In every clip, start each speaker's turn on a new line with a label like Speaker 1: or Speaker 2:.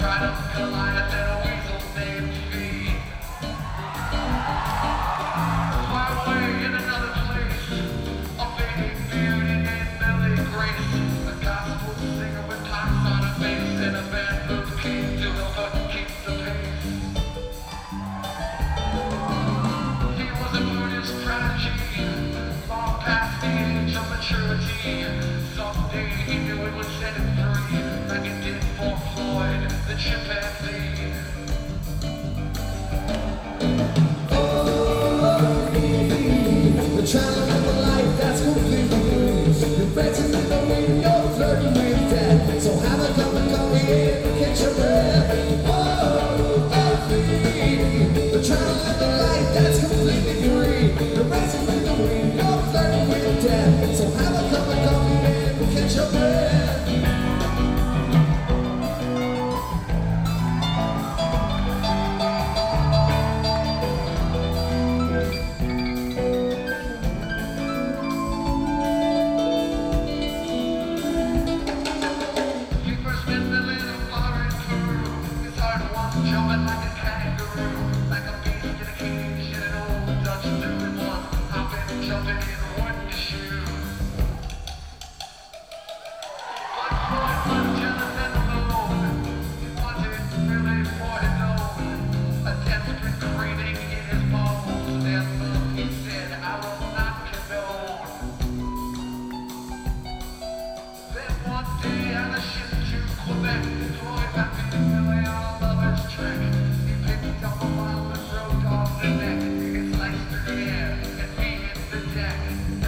Speaker 1: Someday he knew it would set him free, like it did for Floyd, the chimpanzee.
Speaker 2: We're trying to live a life that's completely new. You're betting in the wind, you're flirting with death. So have a cup and come here and catch your breath. Oh, we're trying to live a life that's completely free. You're betting in the wind, you're flirting with death. So have a cup and come here and catch your breath.
Speaker 1: Jumping like a kangaroo, like a beast in a cage in an old Dutch doing one, hopping and jumping in one shoe. But Floyd was jealous and alone. He wanted really for his own, a desperate craving in his bones. Therefore he said, I will not condone. Then one day on a ship to Quebec, Floyd got me really on a lover's track. He picked up a bottle and broke off the neck. It sliced through the air and me hit the deck.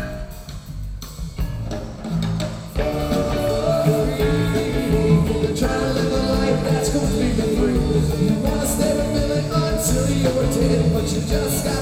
Speaker 2: You're trying to live a life that's completely free. You wanna stay with Billy until you're dead, but you just got